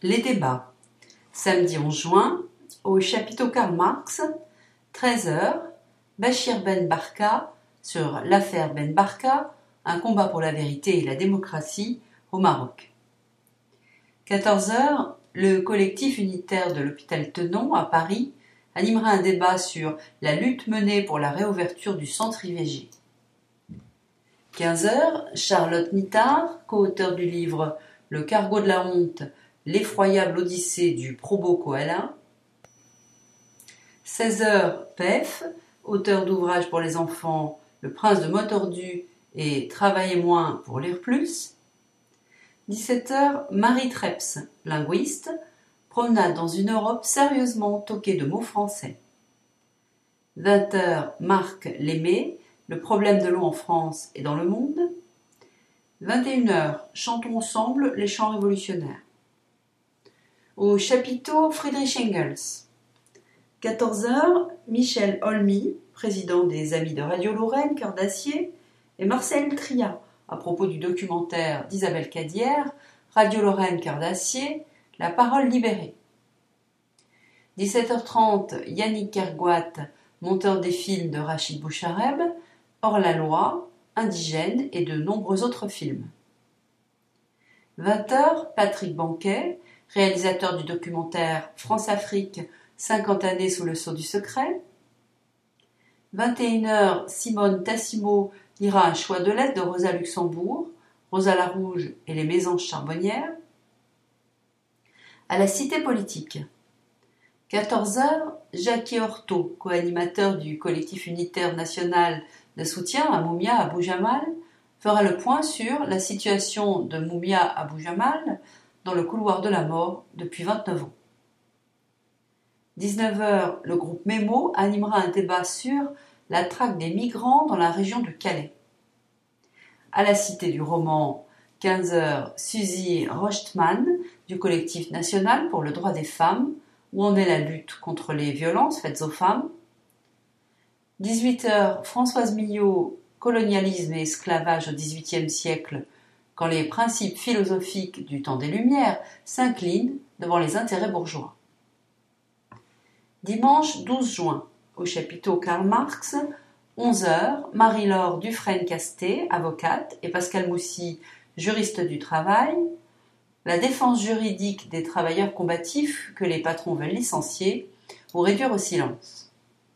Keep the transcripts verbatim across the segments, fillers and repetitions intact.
Les débats. Samedi onze juin, au chapiteau Karl Marx, treize heures, Bachir Ben Barka sur l'affaire Ben Barka, un combat pour la vérité et la démocratie au Maroc. quatorze heures, le collectif unitaire de l'hôpital Tenon à Paris animera un débat sur la lutte menée pour la réouverture du centre I V G. quinze heures, Charlotte Nittard, co-auteure du livre Le cargo de la honte, l'effroyable odyssée du Probo Koala. seize heures, P E F, auteur d'ouvrages pour les enfants Le prince de Motordu et Travailler moins pour lire plus. dix-sept heures, Marie Treps, linguiste, promenade dans une Europe sérieusement toquée de mots français. vingt heures, Marc Lémé, le problème de l'eau en France et dans le monde. vingt et une heures, chantons ensemble les chants révolutionnaires. Au chapiteau Friedrich Engels. quatorze heures, Michel Olmy, président des Amis de Radio Lorraine, Cœur d'Acier, et Marcel Tria, à propos du documentaire d'Isabelle Cadière, Radio Lorraine, Cœur d'Acier, La parole libérée. dix-sept heures trente, Yannick Kergoat, monteur des films de Rachid Bouchareb, Hors la loi, Indigène et de nombreux autres films. vingt heures, Patrick Banquet, réalisateur du documentaire France-Afrique, cinquante années sous le sceau du secret. vingt et une heures, Simone Tassimo lira un choix de lettres de Rosa Luxembourg, Rosa Larouge et les mésanges charbonnières. À la Cité politique. quatorze heures, Jackie Horto, co-animateur du collectif unitaire national de soutien à Moumia Abou Jamal, fera le point sur la situation de Moumia Abou Jamal dans le couloir de la mort depuis vingt-neuf ans. dix-neuf heures, le groupe Mémo animera un débat sur la traque des migrants dans la région de Calais. À la Cité du Roman, quinze heures, Suzy Rochtman du collectif national pour le droit des femmes, où en est la lutte contre les violences faites aux femmes. dix-huit heures, Françoise Millot, colonialisme et esclavage au dix-huitième siècle, quand les principes philosophiques du temps des Lumières s'inclinent devant les intérêts bourgeois. Dimanche douze juin, au chapiteau Karl Marx, onze heures, Marie-Laure Dufresne-Castet, avocate, et Pascal Moussy, juriste du travail, la défense juridique des travailleurs combatifs que les patrons veulent licencier ou réduire au silence.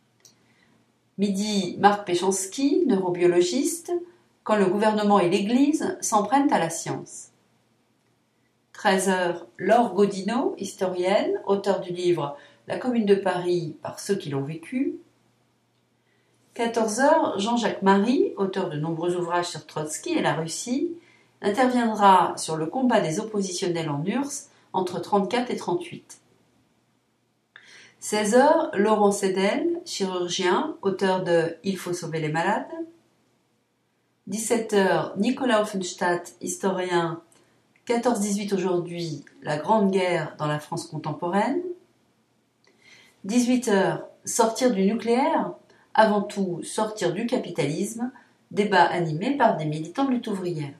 Midi, Marc Péchanski, neurobiologiste, quand le gouvernement et l'Église s'en prennent à la science. treize heures, Laure Godineau, historienne, auteure du livre La Commune de Paris par ceux qui l'ont vécu. quatorze heures, Jean-Jacques Marie, auteur de nombreux ouvrages sur Trotsky et la Russie, interviendra sur le combat des oppositionnels en U R S S entre trente-quatre et trente-huit. seize heures, Laurent Sedel, chirurgien, auteur de Il faut sauver les malades. dix-sept heures, Nicolas Offenstadt, historien, quatorze dix-huit aujourd'hui, la Grande Guerre dans la France contemporaine. dix-huit heures, sortir du nucléaire, avant tout sortir du capitalisme, débat animé par des militants de lutte ouvrière.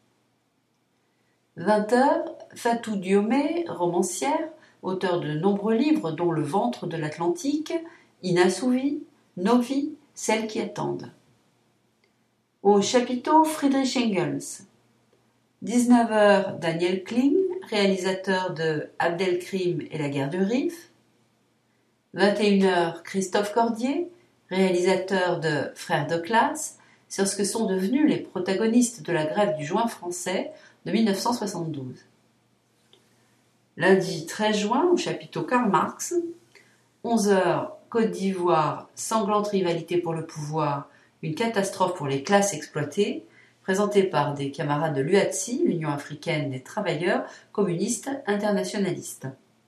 vingt heures, Fatou Diomé, romancière, auteur de nombreux livres dont Le ventre de l'Atlantique, Inassouvi, Nos vies, celles qui attendent. Au chapiteau Friedrich Engels. dix-neuf heures, Daniel Kling, réalisateur de Abdelkrim et la guerre du Rif. vingt et une heures, Christophe Cordier, réalisateur de Frères de classe, sur ce que sont devenus les protagonistes de la grève du juin français de mille neuf cent soixante-douze. Lundi treize juin, au chapiteau Karl Marx, onze heures, Côte d'Ivoire, sanglante rivalité pour le pouvoir, une catastrophe pour les classes exploitées, présenté par des camarades de l'U A T S I, l'Union africaine des travailleurs communistes internationalistes.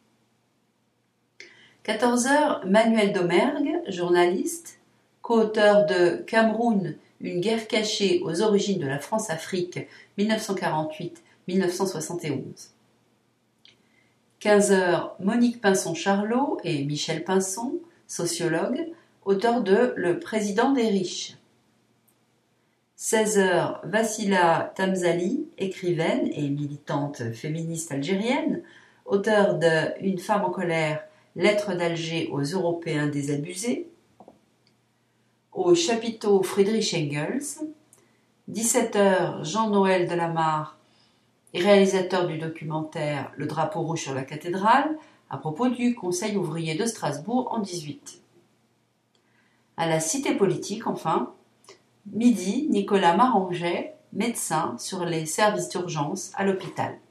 quatorze heures, Manuel Domergue, journaliste, co-auteur de Cameroun, une guerre cachée aux origines de la France-Afrique mille neuf cent quarante-huit à mille neuf cent soixante et onze. quinze heures, Monique Pinson-Charlot et Michel Pinson, sociologue, auteur de Le président des riches. seize heures, Vassila Tamzali, écrivaine et militante féministe algérienne, auteur de Une femme en colère, lettre d'Alger aux Européens désabusés. Au chapiteau Friedrich Engels. dix-sept heures, Jean-Noël Delamarre, réalisateur du documentaire Le drapeau rouge sur la cathédrale, à propos du Conseil ouvrier de Strasbourg en dix-huit. À la Cité politique, enfin, midi, Nicolas Maranget, médecin sur les services d'urgence à l'hôpital.